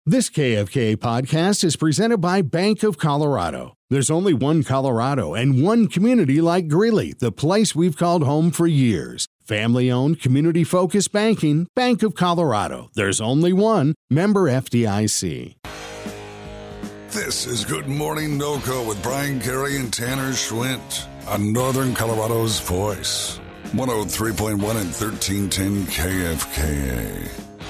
This KFK podcast is presented by Bank of Colorado. There's only one Colorado and one community like Greeley, the place we've called home for years. Family-owned, community-focused banking, Bank of Colorado. There's only one. Member FDIC. This is Good Morning NoCo with Brian Carey and Tanner Schwint on Northern Colorado's Voice. 103.1 and 1310 KFKA.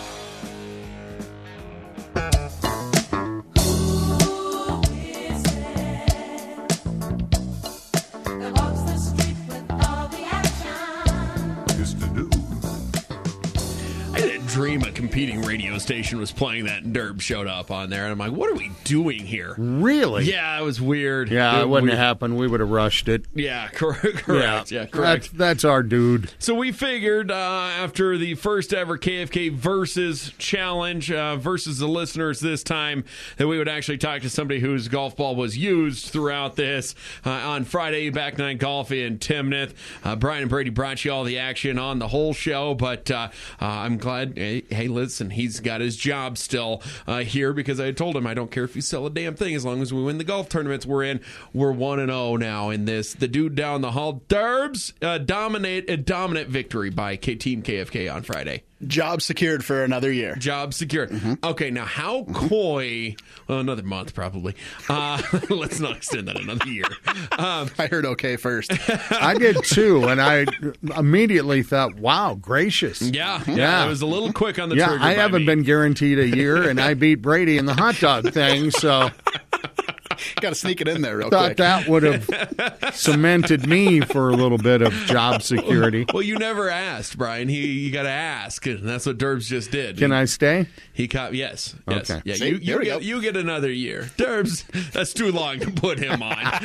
Dream a competing radio station was playing that and Derb showed up on there, and I'm like, what are we doing here? Really? Yeah, it was weird. Yeah, it wouldn't have happened. We would have rushed it. Yeah, correct. Yeah, correct. That's our dude. So we figured after the first ever KFK Versus Challenge versus the listeners this time that we would actually talk to somebody whose golf ball was used throughout this. On Friday, Back Nine Golf in Timnath. Brian and Brady brought you all the action on the whole show, but I'm glad. Hey, listen, he's got his job still here because I told him I don't care if you sell a damn thing as long as we win the golf tournaments we're in. We're 1-0 now in this. The dude down the hall, Derbs, a dominant victory by Team KFK on Friday. Job secured for another year. Job secured. Mm-hmm. Okay, now how coy, well, another month probably. Let's not extend that another year. I heard okay first. I did too, and I immediately thought, wow, gracious. Yeah. It was a little quick on the trigger. I haven't been guaranteed a year, and I beat Brady in the hot dog thing, so... Got to sneak it in there real quick. Thought that would have cemented me for a little bit of job security. Well, you never asked, Brian. You got to ask, and that's what Derbs just did. Can I stay? Yes. Okay. Yeah, See, you get another year. Derbs, that's too long to put him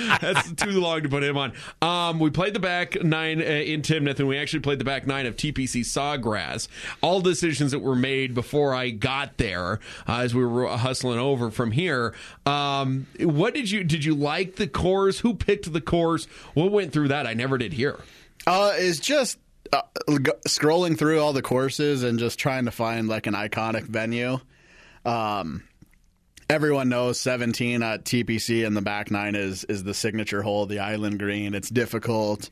on. We played the back nine in Timnath, and we actually played the back nine of TPC Sawgrass. All decisions that were made before I got there as we were hustling over from here. What did you like the course? Who picked the course? What went through that? I never did hear. It's just scrolling through all the courses and just trying to find like an iconic venue. Everyone knows 17 at TPC and the back nine is the signature hole, the Island Green. It's difficult.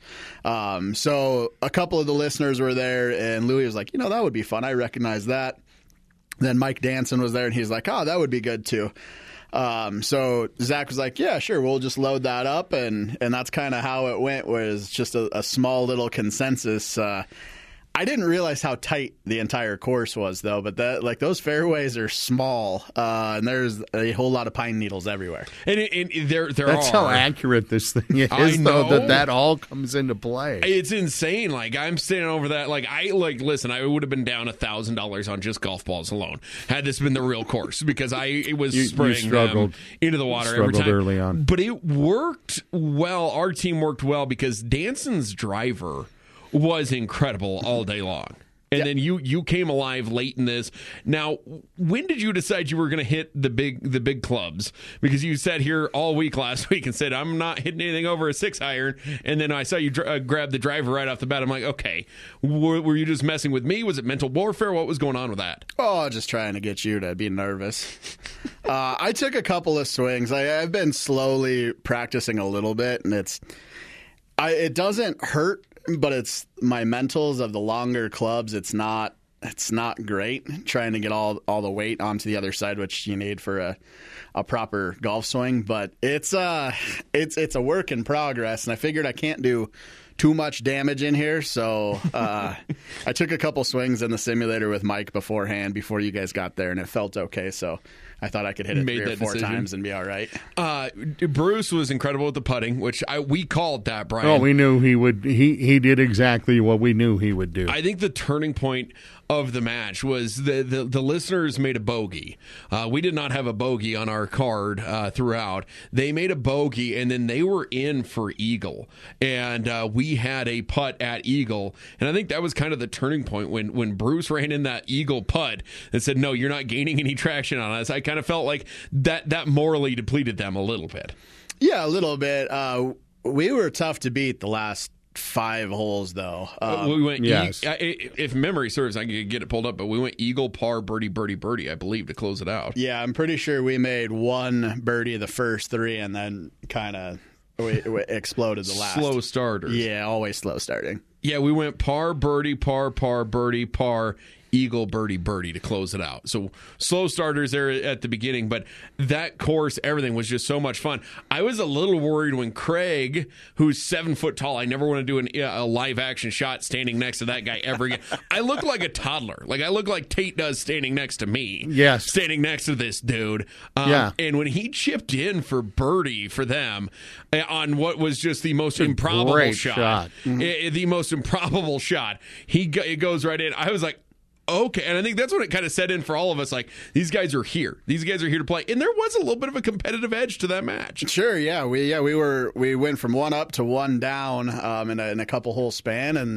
So a couple of the listeners were there, and Louis was like, that would be fun. I recognize that. Then Mike Danson was there, and he's like, oh, that would be good too. So Zach was like, yeah, sure, we'll just load that up, and that's kind of how it went, was just a small little consensus. I didn't realize how tight the entire course was, though, but those fairways are small, and there's a whole lot of pine needles everywhere. And there That's how accurate this thing is, though, that all comes into play. It's insane. Like, I'm standing over that. Listen, I would have been down $1,000 on just golf balls alone had this been the real course, because it was spraying them into the water every time. Early on. But it worked well. Our team worked well because Danson's driver was incredible all day long. And then you came alive late in this. Now, when did you decide you were going to hit the big clubs? Because you sat here all week last week and said, I'm not hitting anything over a 6-iron. And then I saw you grab the driver right off the bat. I'm like, okay, were you just messing with me? Was it mental warfare? What was going on with that? Oh, just trying to get you to be nervous. I took a couple of swings. I've been slowly practicing a little bit, and it doesn't hurt. But it's my mentals of the longer clubs. It's not great trying to get all the weight onto the other side, which you need for a proper golf swing. But it's a work in progress, and I figured I can't do too much damage in here. So I took a couple swings in the simulator with Mike beforehand before you guys got there, and it felt okay. So I thought I could hit it 3 or 4 times and be all right. Bruce was incredible with the putting, which we called that, Brian. Oh, we knew he would. He did exactly what we knew he would do. I think the turning point of the match was the listeners made a bogey. We did not have a bogey on our card throughout. They made a bogey, and then they were in for eagle. And we had a putt at eagle. And I think that was kind of the turning point when Bruce ran in that eagle putt and said, no, you're not gaining any traction on us. I kind of felt like that morally depleted them a little bit. Yeah, a little bit. We were tough to beat the last 5 holes, though. We went. Yes. If memory serves, I can get it pulled up. But we went eagle, par, birdie, birdie, birdie. I believe to close it out. Yeah, I'm pretty sure we made 1 birdie the first 3, and then kind of we exploded the last. Slow starters. Yeah, always slow starting. Yeah, we went par, birdie, par, birdie, par, eagle, birdie, birdie to close it out. So slow starters there at the beginning, but that course, everything was just so much fun. I was a little worried when Craig, who's 7 foot tall, I never want to do a live action shot standing next to that guy ever again. I look like a toddler. Like I look like Tate does standing next to me. Yes. Standing next to this dude. Yeah. And when he chipped in for birdie for them on what was just the most improbable great shot. Mm-hmm. The most improbable shot. It goes right in. I was like, okay, and I think that's when it kind of set in for all of us. Like, these guys are here. These guys are here to play, and there was a little bit of a competitive edge to that match. Sure, yeah, we went from 1 up to 1 down in a couple hole span, and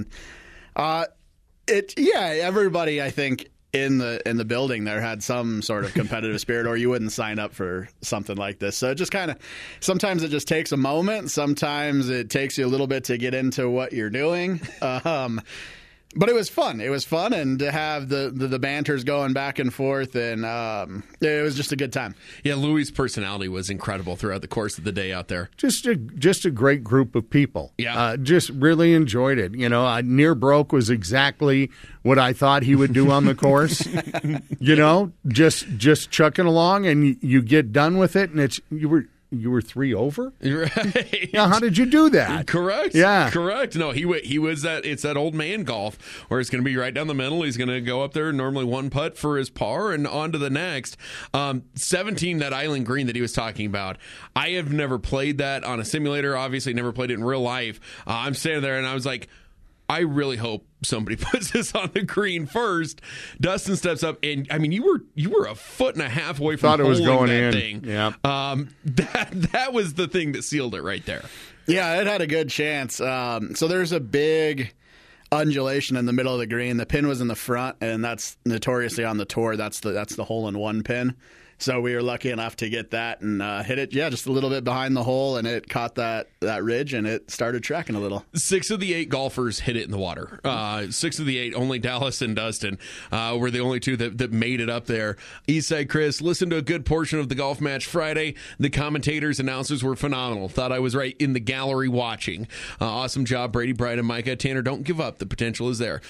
everybody I think in the building there had some sort of competitive spirit, or you wouldn't sign up for something like this. So it just kind of sometimes it just takes a moment. Sometimes it takes you a little bit to get into what you're doing. But it was fun. It was fun, and to have the banters going back and forth, and it was just a good time. Yeah, Louis' personality was incredible throughout the course of the day out there. Just a great group of people. Yeah. Just really enjoyed it. You know, Near Broke was exactly what I thought he would do on the course. You know, just chucking along, and you get done with it, and you were 3 over? Right. Yeah, how did you do that? Correct. Yeah. Correct. No, he was it's that old man golf where it's going to be right down the middle. He's going to go up there, normally 1 putt for his par, and on to the next. 17, that island green that he was talking about. I have never played that on a simulator, obviously never played it in real life. I'm standing there, and I was like, I really hope somebody puts this on the green first. Dustin steps up, and I mean, you were 1.5 foot away from thought it was going that in. thing. Yeah, that was the thing that sealed it right there. Yeah, it had a good chance. So there's a big undulation in the middle of the green. The pin was in the front, and that's notoriously on the tour. That's the hole-in-one pin. So we were lucky enough to get that and hit it, just a little bit behind the hole, and it caught that ridge, and it started tracking a little. 6 of the 8 golfers hit it in the water. 6 of the 8, only Dallas and Dustin were the only 2 that made it up there. Eastside Chris, listened to a good portion of the golf match Friday. The commentators, announcers were phenomenal. Thought I was right in the gallery watching. Awesome job, Brady, Brian, and Micah. Tanner, don't give up. The potential is there.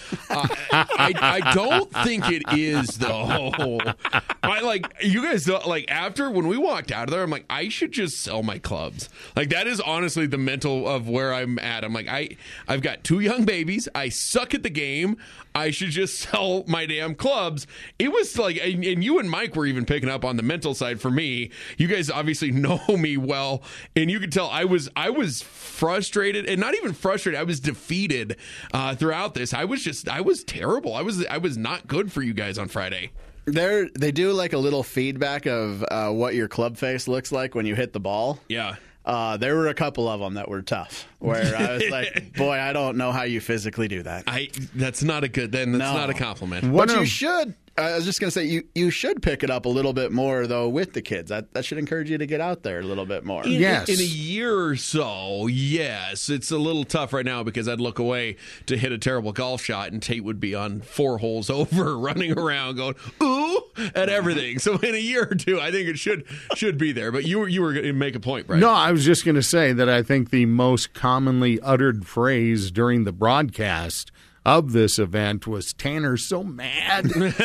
I don't think it is, though. You guys, after when we walked out of there, I'm like, I should just sell my clubs. Like, that is honestly the mental of where I'm at. I'm like, I've got 2 young babies. I suck at the game. I should just sell my damn clubs. It was like, and you and Mike were even picking up on the mental side for me. You guys obviously know me well, and you could tell I was frustrated, and not even frustrated. I was defeated throughout this. I was terrible. I was not good for you guys on Friday. They do like a little feedback of what your club face looks like when you hit the ball. Yeah. There were a couple of them that were tough, where I was like, boy, I don't know how you physically do that. That's not a compliment. But you should. I was just going to say, you should pick it up a little bit more, though, with the kids. That should encourage you to get out there a little bit more. Yes. In a year or so, yes. It's a little tough right now because I'd look away to hit a terrible golf shot, and Tate would be on 4 holes over, running around going, ooh, at everything. So in a year or 2, I think it should be there. But you were going to make a point, right? No, I was just going to say that I think the most commonly uttered phrase during the broadcast of this event was, Tanner's so mad.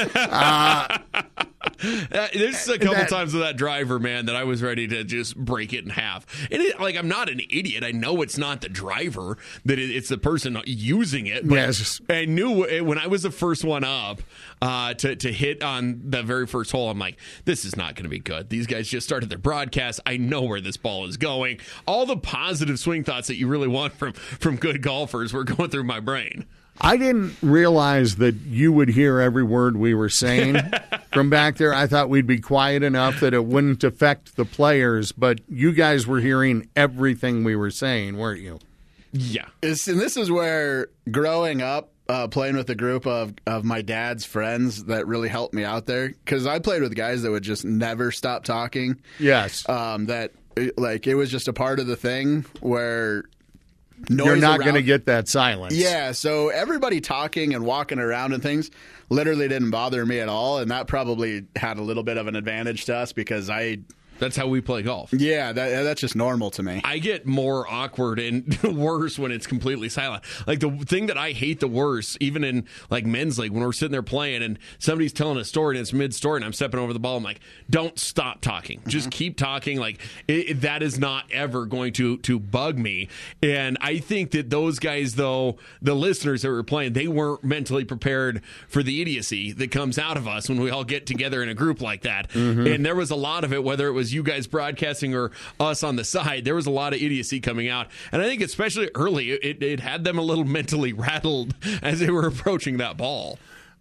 There's a couple times with that driver, man, that I was ready to just break it in half. And I'm not an idiot. I know it's not the driver, that it's the person using it. But yes. I knew when I was the first one up to hit on the very first hole, I'm like, this is not going to be good. These guys just started their broadcast. I know where this ball is going. All the positive swing thoughts that you really want from good golfers were going through my brain. I didn't realize that you would hear every word we were saying from back there. I thought we'd be quiet enough that it wouldn't affect the players, but you guys were hearing everything we were saying, weren't you? Yeah. And this is where growing up, playing with a group of my dad's friends that really helped me out there, because I played with guys that would just never stop talking. Yes. It was just a part of the thing where noise you're not around. going to get that silence. Yeah, so everybody talking and walking around and things literally didn't bother me at all, and that probably had a little bit of an advantage to us because That's how we play golf. that's just normal to me. I get more awkward and worse when it's completely silent. Like the thing that I hate the worst, even in like men's league, when we're sitting there playing and somebody's telling a story and it's mid-story and I'm stepping over the ball, I'm like, don't stop talking. Just keep talking. Like that is not ever going to bug me. And I think that those guys, though, the listeners that were playing, they weren't mentally prepared for the idiocy that comes out of us when we all get together in a group like that. And there was a lot of it, whether it was you guys broadcasting or us on the side, there was a lot of idiocy coming out. And I think especially early, it had them a little mentally rattled as they were approaching that ball.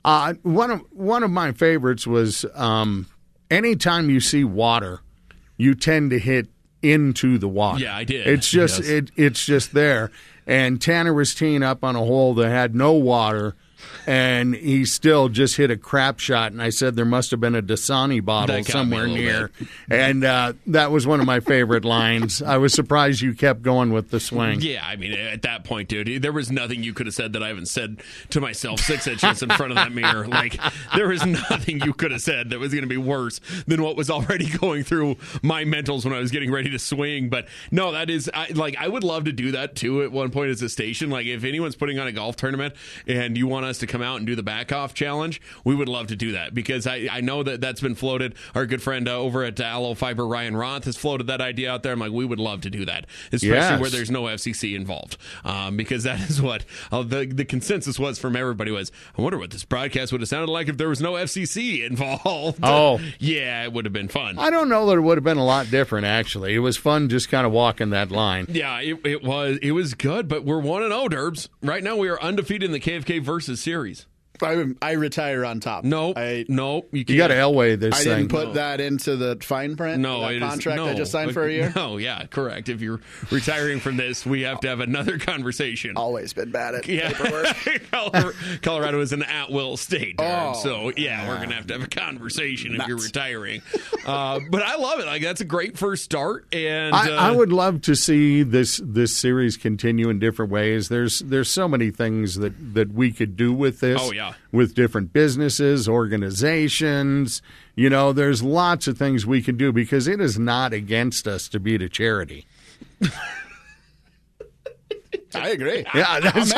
One of my favorites was anytime you see water, you tend to hit into the water. Yeah, I did. It's just Yes. it's just there. And Tanner was teeing up on a hole that had no water, and he still just hit a crap shot. And I said there must have been a Dasani bottle That got me somewhere a little near. And that was one of my favorite lines. I was surprised you kept going with the swing. Yeah, I mean, at that point, dude, there was nothing you could have said that I haven't said to myself 6 inches in front of that mirror. Like, there was nothing you could have said that was going to be worse than what was already going through my mentals when I was getting ready to swing. But no, that is, I would love to do that, too, at one point as a station. Like, if anyone's putting on a golf tournament and you want us to come out and do the back off challenge, we would love to do that because I know that's been floated. Our good friend over at Aloe Fiber, Ryan Roth, has floated that idea out there. I'm like, we would love to do that, especially where there's no FCC involved, because that is what the consensus was from everybody was, I wonder what this broadcast would have sounded like if there was no FCC involved. Oh. Yeah, it would have been fun. I don't know that it would have been a lot different, actually. It was fun just kind of walking that line. Yeah, it was good, but we're 1-0, Derbs. Right now we are undefeated in the KFK versus series. I retire on top. No, you can't. You got to Elway this I thing. didn't put that into the fine print. No, that it is- contract no. I just signed for a year. No, yeah, correct. If you're retiring from this, we have to have another conversation. Always been bad at paperwork. Colorado is an at-will state, Derb, Oh, so yeah, we're gonna have to have a conversation if you're retiring. But I love it. Like that's a great first start, and I would love to see this series continue in different ways. There's so many things that we could do with this. Oh, yeah. With different businesses, organizations. You know, there's lots of things we could do because it is not against us to be a charity. I agree. Yeah, that's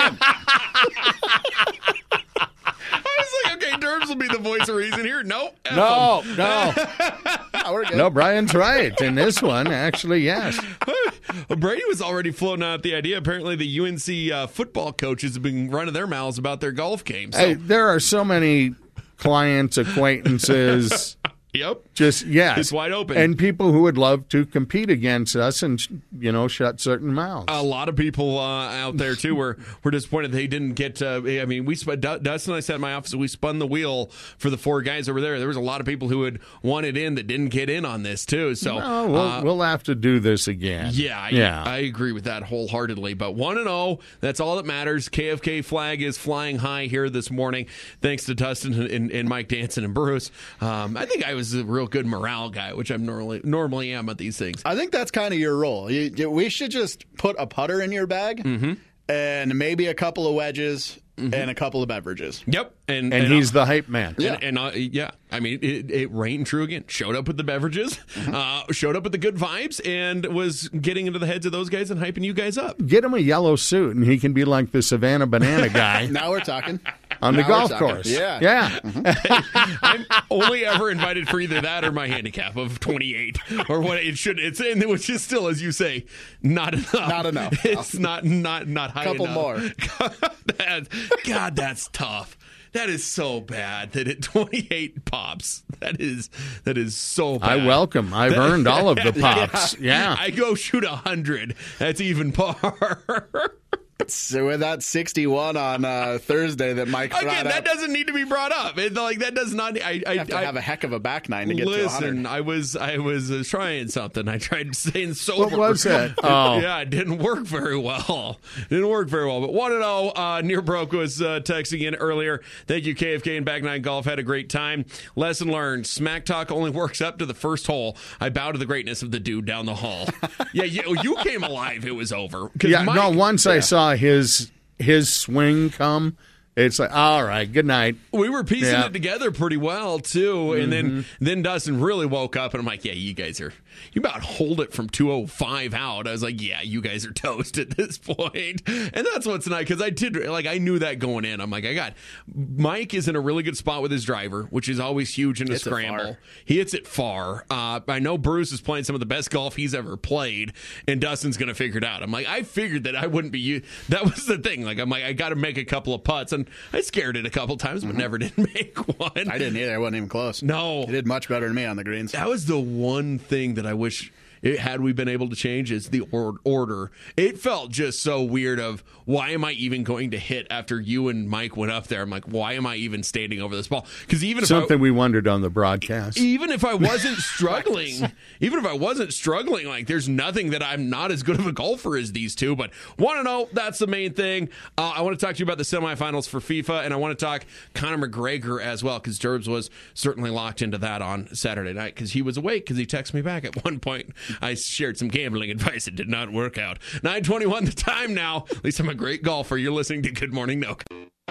I was like, okay, Derbs will be the voice of reason here. Nope. no. We're good. No, Brian's right. In this one, actually, yes. Brady was already floating out the idea. Apparently, the UNC football coaches have been running their mouths about their golf games. So. Hey, there are so many clients, acquaintances. Yep. Just, yes. It's wide open. And people who would love to compete against us and, shut certain mouths. A lot of people out there, too, were disappointed they didn't get Dustin and I sat in my office and we spun the wheel for the 4 guys over there. There was a lot of people who had wanted in that didn't get in on this, too. So we'll have to do this again. Yeah, I agree with that wholeheartedly. But 1-0, that's all that matters. KFK flag is flying high here this morning, thanks to Dustin and Mike Danson and Bruce. I think I was a real good morale guy, which I normally am at these things. I think that's kind of your role. We should just put a putter in your bag and maybe a couple of wedges and a couple of beverages. Yep. And he's the hype man. Yeah. Yeah. I mean, it rained true again. Showed up with the beverages, showed up with the good vibes, and was getting into the heads of those guys and hyping you guys up. Get him a yellow suit, and he can be like the Savannah Banana guy Now we're talking. on the Now golf we're talking. course. Yeah. I'm only ever invited for either that or my handicap of 28 or what it should. Which is still, as you say, not enough. Not enough. It's not high Couple enough. more. God, that's tough. That is so bad that at 28 pops. That is so bad. I welcome. I've earned all of the pops. Yeah. I go shoot 100. That's even par. So with that 61 on Thursday that Mike brought Again, that up, doesn't need to be brought up. That does not. you have to have a heck of a back nine to get to 100. Listen, I was trying something. I tried staying sober. What was that? Oh. Yeah, it didn't work very well. But 1-0. Near Broke was texting in earlier. Thank you, KFK and Back Nine Golf. Had a great time. Lesson learned. Smack talk only works up to the first hole. I bow to the greatness of the dude down the hall. Yeah, you came alive. It was over. Yeah, once I saw his swing come, it's like, all right, good night. We were piecing it together pretty well, too. And then Dustin really woke up, and I'm like, yeah, you about hold it from 205 out. I was like, yeah, you guys are toast at this point. And that's what's nice, because I knew that going in. I'm like, Mike is in a really good spot with his driver, which is always huge in a scramble. He hits it far. I know Bruce is playing some of the best golf he's ever played, and Dustin's going to figure it out. I'm like, I figured that I wouldn't be you. That was the thing. Like, I'm like, I got to make a couple of putts, and I scared it a couple times, but never did make one. I didn't either. I wasn't even close. No. He did much better than me on the greens. That was the one thing that I wish had we been able to change is the order. It felt just so weird of, why am I even going to hit after you and Mike went up there? I'm like, why am I even standing over this ball? Because even if we wondered on the broadcast. Even if I wasn't struggling, like, there's nothing that I'm not as good of a golfer as these two. But 1-0, that's the main thing. I want to talk to you about the semifinals for FIFA, and I want to talk Conor McGregor as well, because Derbs was certainly locked into that on Saturday night, because he was awake, because he texted me back at one point. I shared some gambling advice. It did not work out. 9:21 the time now. At least I'm a great golfer. You're listening to Good Morning Nook.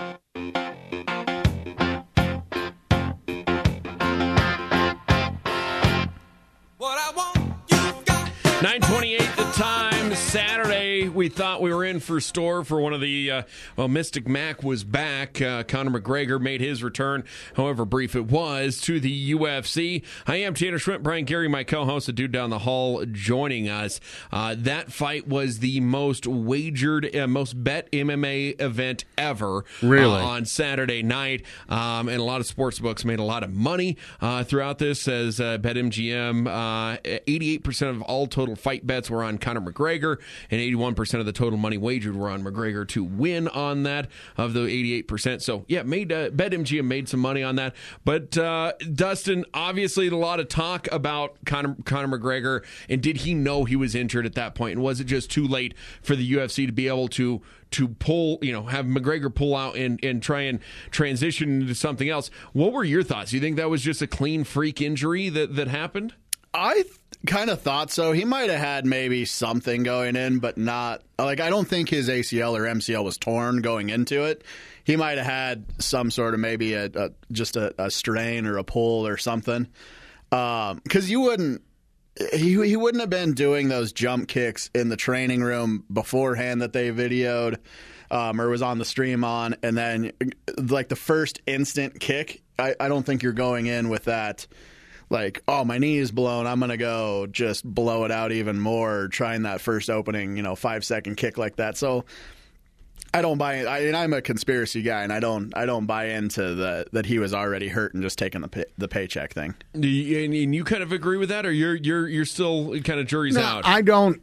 9:28 the time. Saturday, we thought we were in for store for one of the, Mystic Mac was back. Conor McGregor made his return, however brief it was, to the UFC. I am Tanner Schwint, Brian Gary, my co-host, the dude down the hall, joining us. That fight was the most wagered, most bet MMA event ever. Really? On Saturday night. And a lot of sports books made a lot of money throughout this, as BetMGM, 88% of all total fight bets were on Conor McGregor, and 81% of the total money wagered were on McGregor to win on that, of the 88%. So, yeah, BetMGM made some money on that. But, Dustin, obviously a lot of talk about Conor McGregor, and did he know he was injured at that point? And was it just too late for the UFC to be able to pull, have McGregor pull out and try and transition into something else? What were your thoughts? Do you think that was just a clean freak injury that happened? I kind of thought so. He might have had maybe something going in, but not, I don't think his ACL or MCL was torn going into it. He might have had some sort of maybe just a strain or a pull or something. Because he wouldn't have been doing those jump kicks in the training room beforehand that they videoed, or was on the stream on, and then like the first instant kick, I don't think you're going in with that. Like, oh, my knee is blown, I'm going to go just blow it out even more, trying that first opening, 5-second kick like that. So I don't buy it. I'm a conspiracy guy, and I don't buy into that he was already hurt and just taking the paycheck thing. And you kind of agree with that, or you're still kind of jury's out? I don't.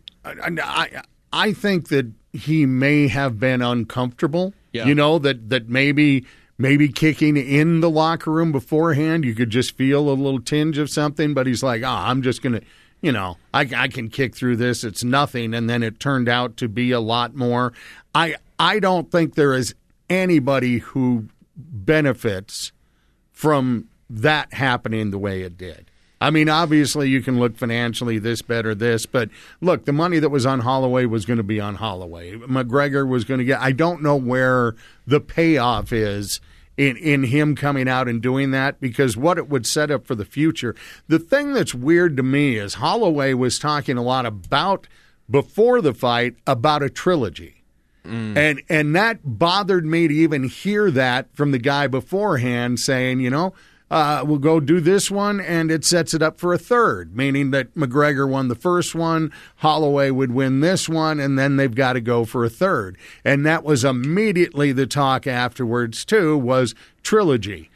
I think that he may have been uncomfortable. Yeah. That maybe kicking in the locker room beforehand, you could just feel a little tinge of something, but he's like, I'm just going to, I can kick through this. It's nothing. And then it turned out to be a lot more. I don't think there is anybody who benefits from that happening the way it did. I mean, obviously you can look financially, this, better, this, but look, the money that was on Holloway was going to be on Holloway. McGregor was going to get, I don't know where the payoff is in him coming out and doing that, because what it would set up for the future. The thing that's weird to me is Holloway was talking a lot about, before the fight, about a trilogy. And that bothered me to even hear that from the guy beforehand saying, we'll go do this one, and it sets it up for a third, meaning that McGregor won the first one, Holloway would win this one, and then they've got to go for a third. And that was immediately the talk afterwards, too, was trilogy.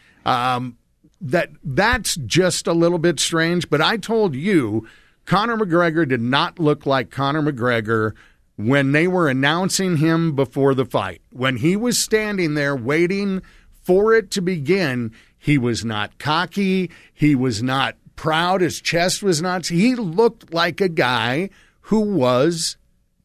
That's just a little bit strange, but I told you, Conor McGregor did not look like Conor McGregor when they were announcing him before the fight, when he was standing there waiting for it to begin, he was not cocky. He was not proud. His chest was not. He looked like a guy who was,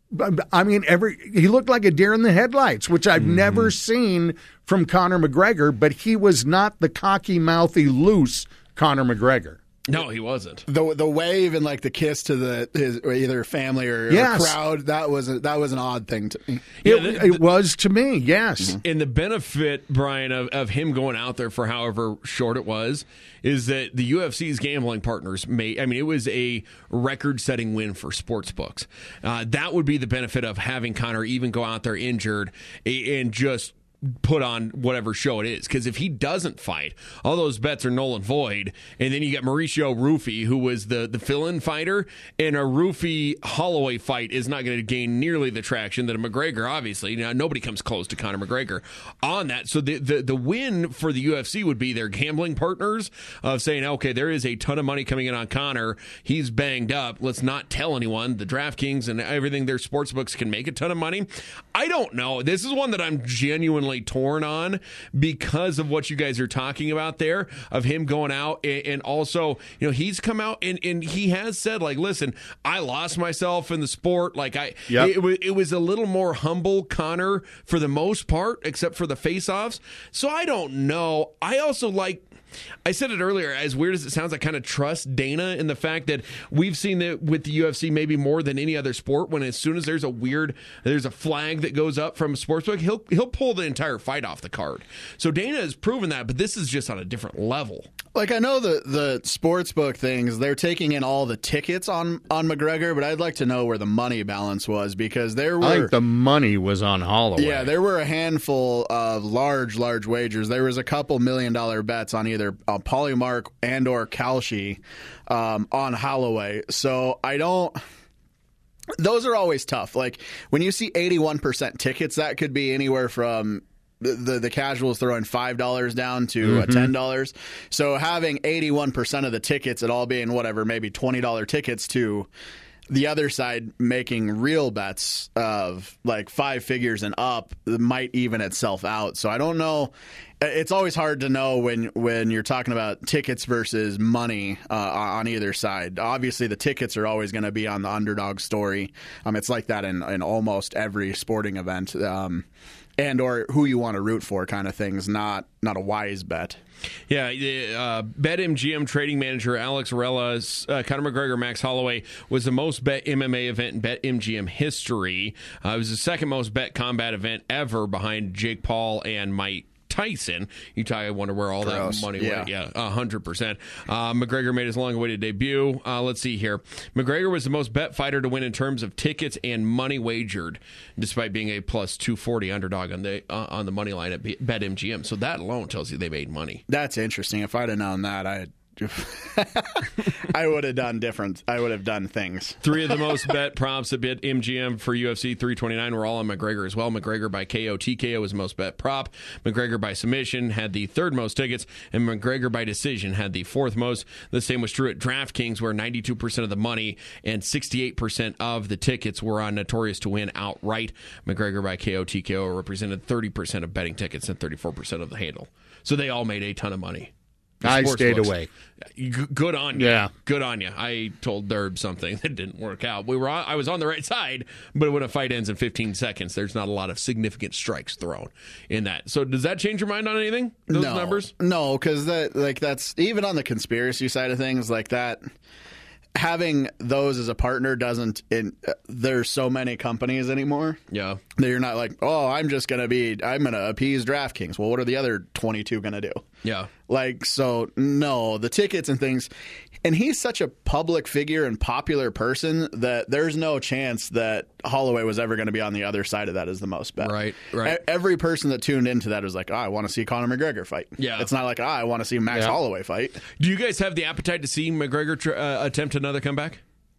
he looked like a deer in the headlights, which I've never seen from Conor McGregor, but he was not the cocky, mouthy, loose Conor McGregor. No, he wasn't. The wave and like the kiss to his either family or crowd, that was an odd thing to me. It was to me, yes. And the benefit, Brian, of him going out there for however short it was, is that the UFC's gambling partners it was a record-setting win for sports books. That would be the benefit of having Conor even go out there injured and just put on whatever show it is, because if he doesn't fight, all those bets are null and void. And then you got Mauricio Rufy, who was the fill-in fighter, and a Rufy Holloway fight is not going to gain nearly the traction that a McGregor, obviously. Now, nobody comes close to Conor McGregor on that. So the win for the UFC would be their gambling partners of saying, okay, there is a ton of money coming in on Conor. He's banged up. Let's not tell anyone. The DraftKings and everything, their sports books can make a ton of money. I don't know. This is one that I'm genuinely torn on because of what you guys are talking about there, of him going out and also, he's come out and he has said, like, listen, I lost myself in the sport. Like it was a little more humble Conor for the most part, except for the face-offs. So I don't know. I also I said it earlier, as weird as it sounds, I kind of trust Dana in the fact that we've seen that with the UFC maybe more than any other sport, when as soon as there's a flag that goes up from a sportsbook, he'll pull the entire fight off the card. So Dana has proven that, but this is just on a different level. Like, I know the sportsbook things, they're taking in all the tickets on McGregor, but I'd like to know where the money balance was, because I think the money was on Holloway. Yeah, there were a handful of large wagers. There was a couple $1 million bets on either Polymark and or Kalshi on Holloway. So those are always tough. Like, when you see 81% tickets, that could be anywhere from the casuals throwing $5 down to $10. So having 81% of the tickets at all being whatever, maybe $20 tickets, to the other side making real bets of like 5 figures and up, might even itself out. So I don't know. It's always hard to know when you're talking about tickets versus money on either side. Obviously, the tickets are always going to be on the underdog story. It's like that in almost every sporting event. And or who you want to root for kind of things, not a wise bet. Yeah, BetMGM trading manager Alex Rella's Conor McGregor Max Holloway was the most bet MMA event in BetMGM history. It was the second most bet combat event ever, behind Jake Paul and Mike Tyson. I wonder where all that money went. Yeah, 100%. McGregor made his long-awaited debut. Let's see here. McGregor was the most bet fighter to win in terms of tickets and money wagered, despite being a plus 240 underdog on the money line at BetMGM. So that alone tells you they made money. That's interesting. If I'd have known that, I would have done different. I would have done things. 3 of the most bet props at BetMGM for UFC 329 were all on McGregor as well. McGregor by KO TKO was the most bet prop. McGregor by submission had the 3rd most tickets, and McGregor by decision had the 4th most. The same was true at DraftKings, where 92% of the money and 68% of the tickets were on Notorious to win outright. McGregor by KO TKO represented 30% of betting tickets and 34% of the handle. So they all made a ton of money. I stayed away. Good on you. Yeah. Good on you. I told Derb something that didn't work out. I was on the right side, but when a fight ends in 15 seconds, there's not a lot of significant strikes thrown in that. So does that change your mind on anything? Those numbers? No, because that's even on the conspiracy side of things, like that. Having those as a partner doesn't. There's so many companies anymore. Yeah, that you're not like, oh, I'm going to appease DraftKings. Well, what are the other 22 going to do? Yeah, so no, the tickets and things. And he's such a public figure and popular person that there's no chance that Holloway was ever going to be on the other side of that as the most bet. Right. Every person that tuned into that was like, I want to see Conor McGregor fight. Yeah. It's not like, I want to see Max Holloway fight. Do you guys have the appetite to see McGregor attempt another comeback?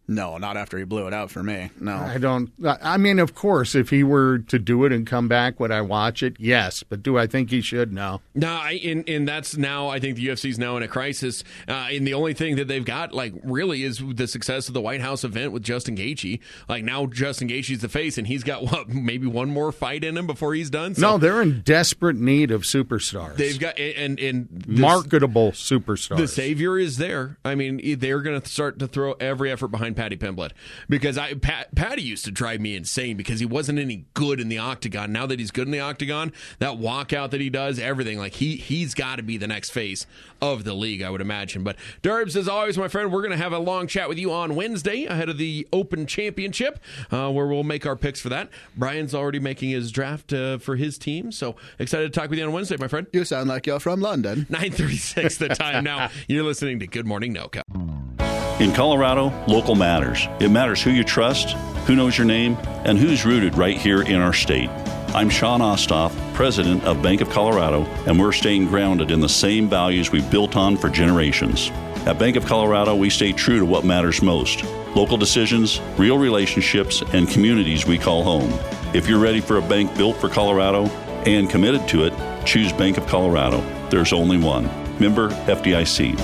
No, not after he blew it out for me. No. I mean, of course, if he were to do it and come back, would I watch it? Yes. But do I think he should? No. No, and that's now, I think the UFC's now in a crisis. And the only thing that they've got, like, really is the success of the White House event with Justin Gaethje. Like, now Justin Gaethje's the face, and he's got, what, maybe one more fight in him before he's done? So no, they're in desperate need of superstars. They've got, and marketable superstars. The savior is there. I mean, they're going to start to throw every effort behind Paddy Pimblett, because Paddy used to drive me insane because he wasn't any good in the octagon. Now that he's good in the octagon, that walkout that he does, everything, like he's got to be the next face of the league, I would imagine. But Derbs, as always, my friend, we're going to have a long chat with you on Wednesday ahead of the Open Championship, where we'll make our picks for that. Brian's already making his draft for his team, so excited to talk with you on Wednesday, my friend. You sound like you're from London. 9:36 the time now. You're listening to Good Morning NoCo. In Colorado, local matters. It matters who you trust, who knows your name, and who's rooted right here in our state. I'm Sean Ostoff, president of Bank of Colorado, and we're staying grounded in the same values we've built on for generations. At Bank of Colorado, we stay true to what matters most: local decisions, real relationships, and communities we call home. If you're ready for a bank built for Colorado and committed to it, choose Bank of Colorado. There's only one. Member FDIC.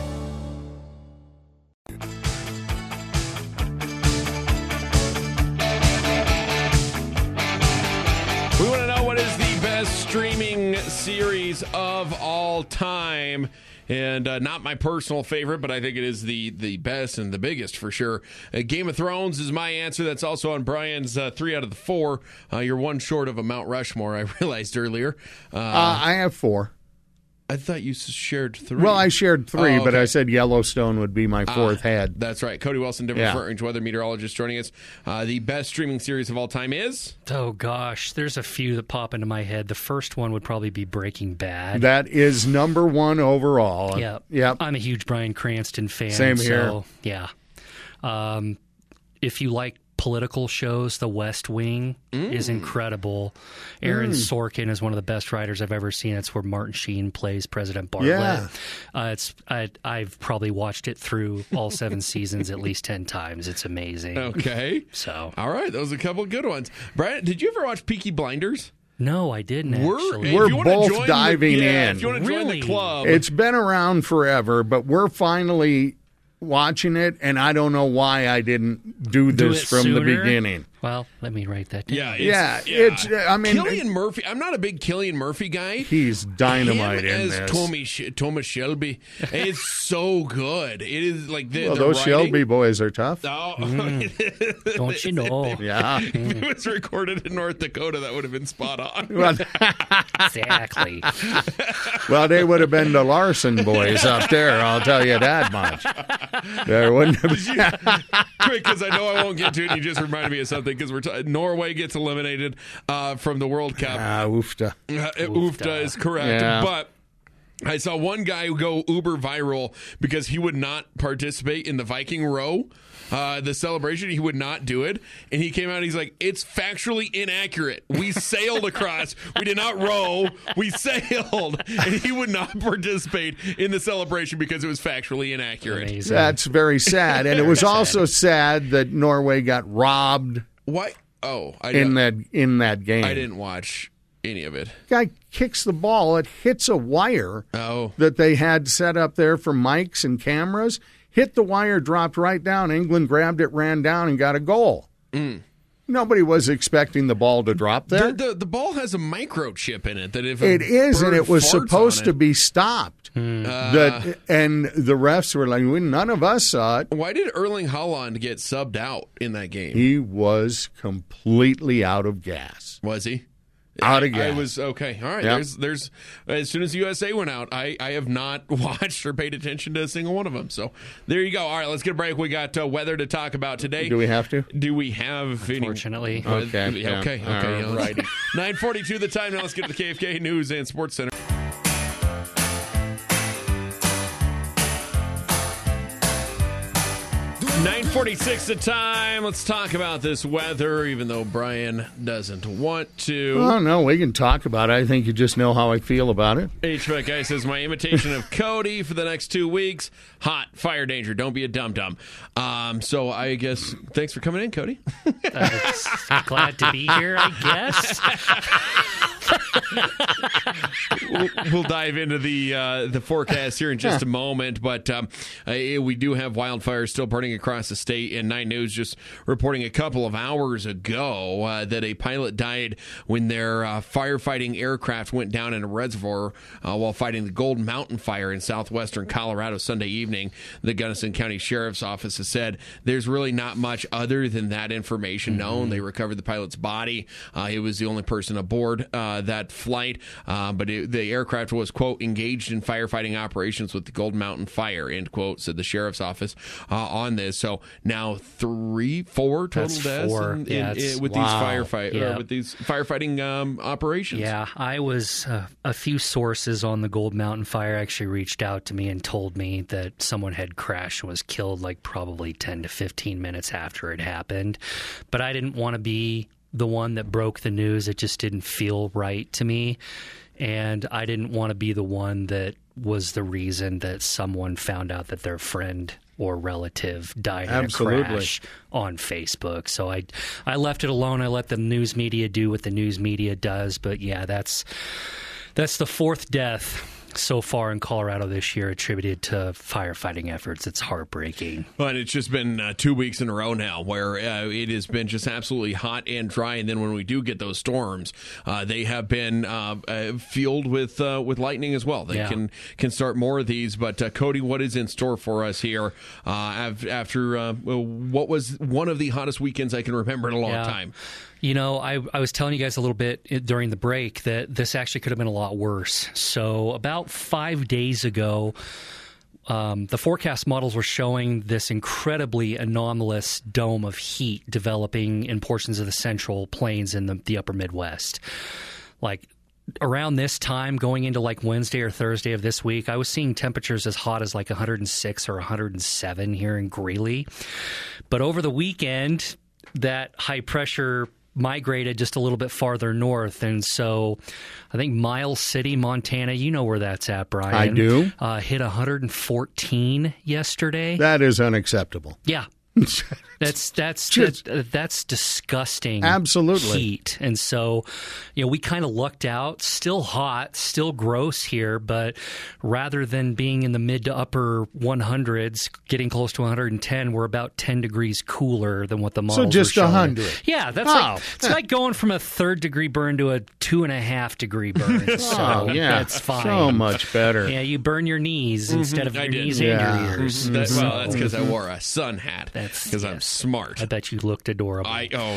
We want to know what is the best streaming series of all time. And not my personal favorite, but I think it is the best and the biggest for sure. Game of Thrones is my answer. That's also on Brian's 3 out of the 4. You're one short of a Mount Rushmore, I realized earlier. I have 4. I thought you shared 3. Well, I shared 3, Oh, okay. but I said Yellowstone would be my 4th head. That's right. Cody Wilson, different range weather meteorologist, joining us. The best streaming series of all time is? Oh, gosh. There's a few that pop into my head. The first one would probably be Breaking Bad. That is number 1 overall. Yep. I'm a huge Bryan Cranston fan. Same here. So, yeah. If you like political shows, The West Wing is incredible. Aaron Sorkin is one of the best writers I've ever seen. It's where Martin Sheen plays President Bartlett. Yeah. I've probably watched it through all 7 seasons at least 10 times. It's amazing. Okay. So, all right. Those are a couple of good ones. Brian, did you ever watch Peaky Blinders? no, I didn't actually. We're if you wanna both join diving in. If you want to join the Really? club. It's been around forever, but we're finally watching it, and I don't know why I didn't do this it from the sooner? beginning. Well, let me write that down. I mean, Cillian Murphy. I'm not a big Cillian Murphy guy. he's dynamite Him in as this. Thomas Shelby is so good. It is like the Those writing. Shelby boys are tough. Oh. Don't you know? Yeah. If it was recorded in North Dakota, that would have been spot on. Exactly. Well, they would have been the Larson boys up there, I'll tell you that much. There wouldn't have been. Quick, because I know I won't get to it. You just reminded me of something, because Norway gets eliminated from the World Cup. Oofta. Oofta is correct. Yeah. But I saw one guy go uber viral because he would not participate in the Viking row. The celebration, he would not do it. And he came out and he's like, it's factually inaccurate. We sailed across. We did not row. We sailed. And he would not participate in the celebration because it was factually inaccurate. Amazing. That's very sad. And it was also sad that Norway got robbed Why? Oh, in that game. I didn't watch any of it. Guy kicks the ball. It hits a wire Oh. that they had set up there for mics and cameras. Hit the wire, dropped right down. England grabbed it, ran down, and got a goal. Nobody was expecting the ball to drop there. The ball has a microchip in it that if It is, and it was supposed to be. be stopped. And the refs were like, none of us saw it. Why did Erling Haaland get subbed out in that game? He was completely out of gas. Was he? Out of gas. I was okay. All right. Yep. There's as soon as USA went out, I have not watched or paid attention to a single one of them. So there you go. All right, let's get a break. We got weather to talk about today. Do we have to? Do we have? Unfortunately. Okay. Yeah, okay. Yeah. All righty. 9:42 the time. Now let's get to the KFK News and Sports Center. 9:46 the time. Let's talk about this weather, even though Brian doesn't want to. Oh, no, we can talk about it. I think you just know how I feel about it. HVAC guy says, my imitation of Cody for the next 2 weeks. Hot, fire danger. Don't be a dum-dum. So I guess, thanks for coming in, Cody. Glad to be here, I guess. We'll dive into the forecast here in just a moment, but we do have wildfires still burning across the state, and 9 News just reporting a couple of hours ago that a pilot died when their firefighting aircraft went down in a reservoir while fighting the Gold Mountain fire in southwestern Colorado Sunday evening. The Gunnison County Sheriff's Office has said there's really not much other than that information known. They recovered the pilot's body. He was the only person aboard that flight, but the aircraft was, quote, engaged in firefighting operations with the Gold Mountain fire, end quote, said the Sheriff's Office on this. So now 4 total deaths with these firefighting operations. Yeah, I was a few sources on the Gold Mountain fire actually reached out to me and told me that someone had crashed and was killed like probably 10 to 15 minutes after it happened. But I didn't want to be the one that broke the news. It just didn't feel right to me. And I didn't want to be the one that was the reason that someone found out that their friend or relative died in a crash on Facebook. So I left it alone. I let the news media do what the news media does. But yeah, that's the 4th death so far in Colorado this year attributed to firefighting efforts. It's heartbreaking. But it's just been 2 weeks in a row now where it has been just absolutely hot and dry. And then when we do get those storms, they have been fueled with lightning as well. They can start more of these. But Cody, what is in store for us here after what was one of the hottest weekends I can remember in a long time? You know, I was telling you guys a little bit during the break that this actually could have been a lot worse. So about 5 days ago, the forecast models were showing this incredibly anomalous dome of heat developing in portions of the Central Plains in the upper Midwest. Like around this time, going into like Wednesday or Thursday of this week, I was seeing temperatures as hot as like 106 or 107 here in Greeley. But over the weekend, that high pressure migrated just a little bit farther north, and so I think Miles City, Montana, you know where that's at, Brian. I do. Hit 114 yesterday. That is unacceptable. Yeah. That's disgusting. Absolutely. Heat. And so, we kind of lucked out. Still hot, still gross here, but rather than being in the mid to upper 100s, getting close to 110, we're about 10 degrees cooler than what the models So just were showing. 100. Yeah, that's like going from a 3rd degree burn to a 2.5 degree burn. So that's fine. So much better. Yeah, you burn your knees instead of your knees and your ears. That's because I wore a sun hat. Because I'm smart. I bet you looked adorable.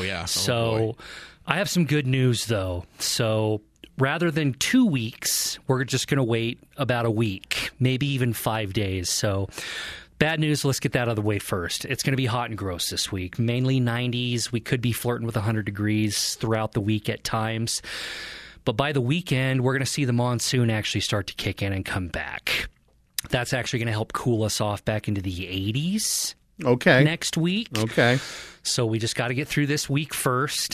So I have some good news, though. So rather than 2 weeks, we're just going to wait about a week, maybe even 5 days. So bad news, let's get that out of the way first. It's going to be hot and gross this week, mainly 90s. We could be flirting with 100 degrees throughout the week at times. But by the weekend, we're going to see the monsoon actually start to kick in and come back. That's actually going to help cool us off back into the 80s. Okay. Next week. Okay. So we just got to get through this week first.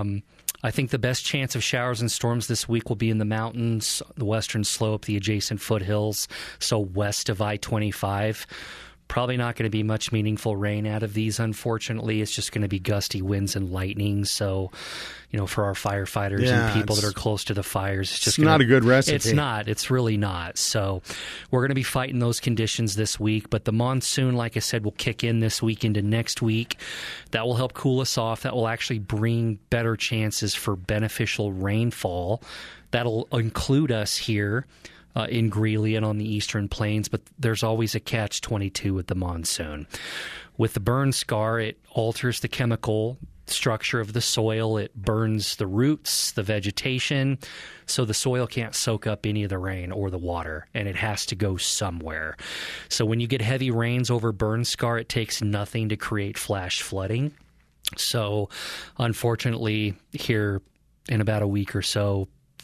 I think the best chance of showers and storms this week will be in the mountains, the western slope, the adjacent foothills, so west of I-25. Probably not going to be much meaningful rain out of these, unfortunately. It's just going to be gusty winds and lightning. So, for our firefighters and people that are close to the fires, it's just not a good recipe. It's not. It's really not. So we're going to be fighting those conditions this week. But the monsoon, like I said, will kick in this week into next week. That will help cool us off. That will actually bring better chances for beneficial rainfall. That'll include us here in Greeley and on the eastern plains, but there's always a catch-22 with the monsoon. With the burn scar, it alters the chemical structure of the soil. It burns the roots, the vegetation, so the soil can't soak up any of the rain or the water, and it has to go somewhere. So when you get heavy rains over burn scar, it takes nothing to create flash flooding. So unfortunately, here in about a week or so,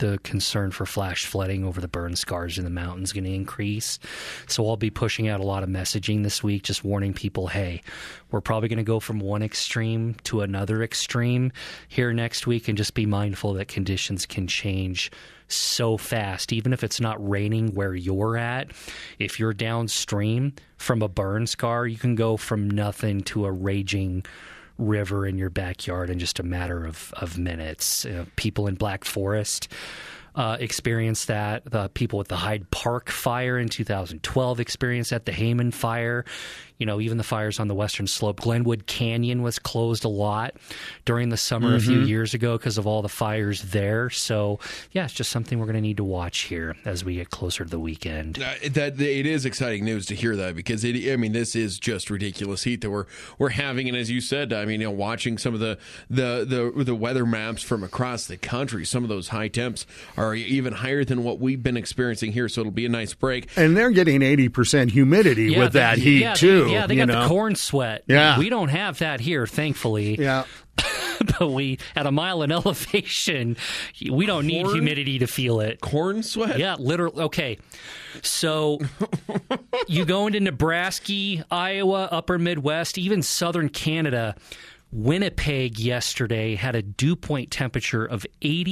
the concern for flash flooding over the burn scars in the mountains going to increase. So I'll be pushing out a lot of messaging this week, just warning people, hey, we're probably going to go from one extreme to another extreme here next week, and just be mindful that conditions can change so fast. Even if it's not raining where you're at, if you're downstream from a burn scar, you can go from nothing to a raging river in your backyard in just a matter of minutes. People in Black Forest experienced that. The people with the Hyde Park fire in 2012 experienced that. The Hayman fire. Even the fires on the western slope. Glenwood Canyon was closed a lot during the summer a few years ago because of all the fires there. So, yeah, it's just something we're going to need to watch here as we get closer to the weekend. It is exciting news to hear that, because this is just ridiculous heat that we're having. And as you said, watching some of the weather maps from across the country, some of those high temps are even higher than what we've been experiencing here. So it'll be a nice break. And they're getting 80% humidity with that heat too. Yeah, they got the corn sweat. Yeah. We don't have that here, thankfully. Yeah. But we, at a mile in elevation, we don't need humidity to feel it. Corn sweat? Yeah, literally. Okay. So you go into Nebraska, Iowa, upper Midwest, even southern Canada. Winnipeg yesterday had a dew point temperature of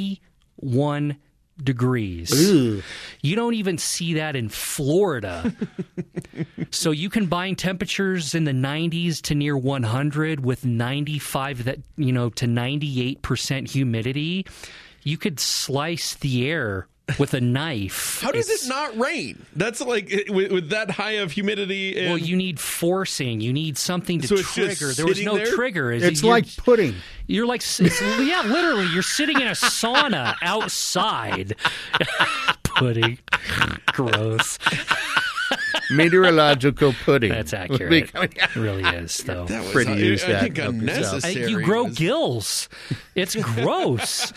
81 degrees. Ooh. You don't even see that in Florida. So you combine temperatures in the 90s to near 100 with 95 to 98% humidity. You could slice the air with a knife. How does it not rain? That's like with that high of humidity. Well, you need forcing. You need something to trigger. There was no there? trigger. It's like pudding. You're like, literally, you're sitting in a sauna outside. Pudding. Gross. Meteorological pudding. That's accurate. It really is, though. That was, Pretty use I that think up unnecessary. You grow gills. It's gross.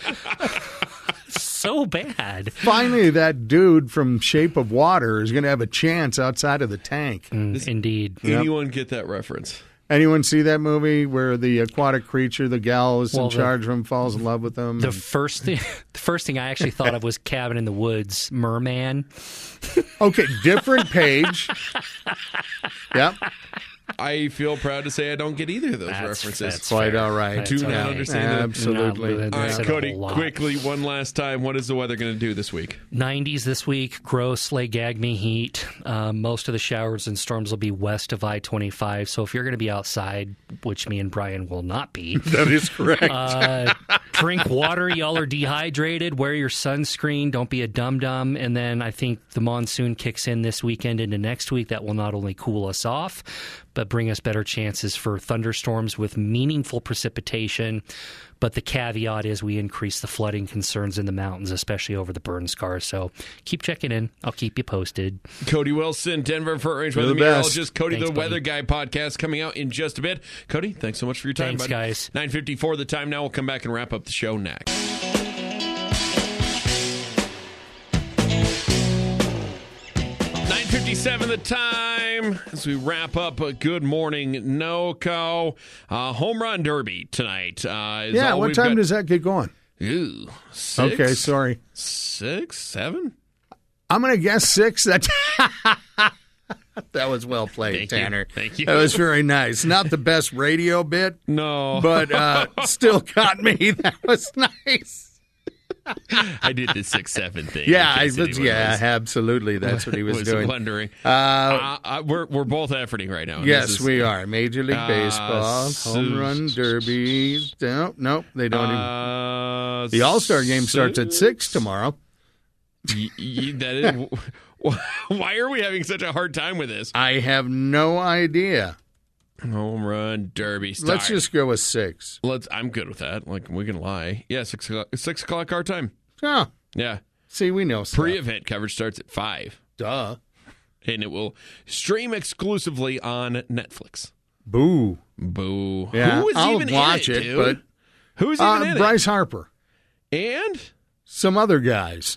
So bad. Finally, that dude from Shape of Water is going to have a chance outside of the tank. Indeed. Anyone get that reference? Anyone see that movie where the aquatic creature, the gal is in charge of him, falls in love with him? The first thing I actually thought of was Cabin in the Woods, Merman. Okay, different page. Yep. I feel proud to say I don't get either of those references. That's quite fair. all right. That's Do all not right. understand it. Absolutely. No, All that's right, a Cody, lot. quickly, one last time. What is the weather going to do this week? 90s this week, gross, late gag me heat. Most of the showers and storms will be west of I-25. So if you're going to be outside, which me and Brian will not be, That is correct. drink water. Y'all are dehydrated. Wear your sunscreen. Don't be a dum-dum. And then I think the monsoon kicks in this weekend into next week. That will not only cool us off, but bring us better chances for thunderstorms with meaningful precipitation. But the caveat is we increase the flooding concerns in the mountains, especially over the burn scars. So keep checking in. I'll keep you posted. Cody Wilson, Denver Front Range You're Weather the best. Meteorologist. Cody, Thanks, the buddy. Weather Guy podcast coming out in just a bit. Cody, thanks so much for your time, Thanks, buddy. guys. 9:54 the time now. We'll come back and wrap up the show next. 9:57 the time as we wrap up a Good Morning NoCo home run derby tonight. Yeah, what time does that get going? Ooh, 6? Okay, sorry. 6, 7? I'm going to guess 6. That was well played, Thank you. Tanner. Thank you. That was very nice. Not the best radio bit, No, but still got me. That was nice. I did the 6-7 thing. Yeah, in case anyone was- absolutely. That's what he was doing. wondering. We're both efforting right now. Yes, This is- we are. Major League Baseball, home run derby. Nope, they don't even. The All-Star game starts at 6 tomorrow. That is. Why are we having such a hard time with this? I have no idea. Home run derby. Start. Let's just go with 6. I'm good with that. Like, we can lie. Yeah, 6 o'clock. 6 o'clock our time. Oh, Yeah. see, we know stuff. Pre-event coverage starts at 5, Duh. and it will stream exclusively on Netflix. Boo. Boo. Yeah, Who is I'll even watch in it, it, dude? Who's even in Bryce Harper. it? And Some other guys.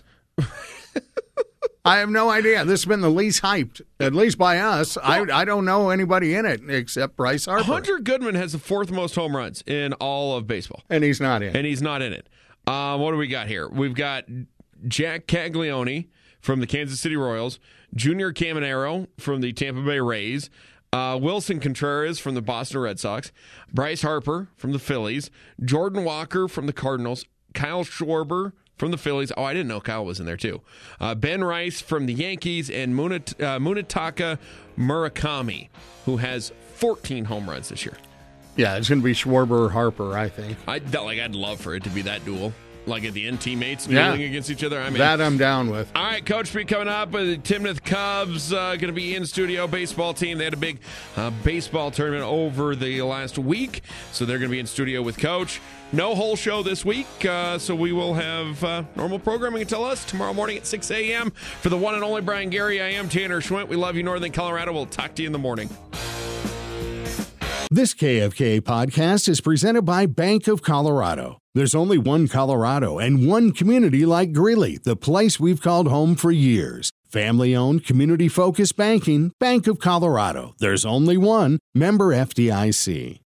I have no idea. This has been the least hyped, at least by us. I don't know anybody in it except Bryce Harper. Hunter Goodman has the 4th most home runs in all of baseball. And he's not in. And he's not in it. What do we got here? We've got Jack Caglione from the Kansas City Royals, Junior Caminero from the Tampa Bay Rays, Wilson Contreras from the Boston Red Sox, Bryce Harper from the Phillies, Jordan Walker from the Cardinals, Kyle Schwarber from the Phillies. Oh, I didn't know Kyle was in there, too. Ben Rice from the Yankees, and Munetaka Murakami, who has 14 home runs this year. Yeah, it's going to be Schwarber or Harper, I think. I'd love for it to be that duel. Like at the end, teammates dueling against each other. I mean, that I'm down with. All right, Coach Speak coming up. The Timnath Cubs going to be in studio. Baseball team. They had a big baseball tournament over the last week, so they're going to be in studio with Coach. No whole show this week, so we will have normal programming until us tomorrow morning at 6 a.m. For the one and only Brian Gary, I am Tanner Schwint. We love you, Northern Colorado. We'll talk to you in the morning. This KFK podcast is presented by Bank of Colorado. There's only one Colorado and one community like Greeley, the place we've called home for years. Family-owned, community-focused banking, Bank of Colorado. There's only one. Member FDIC.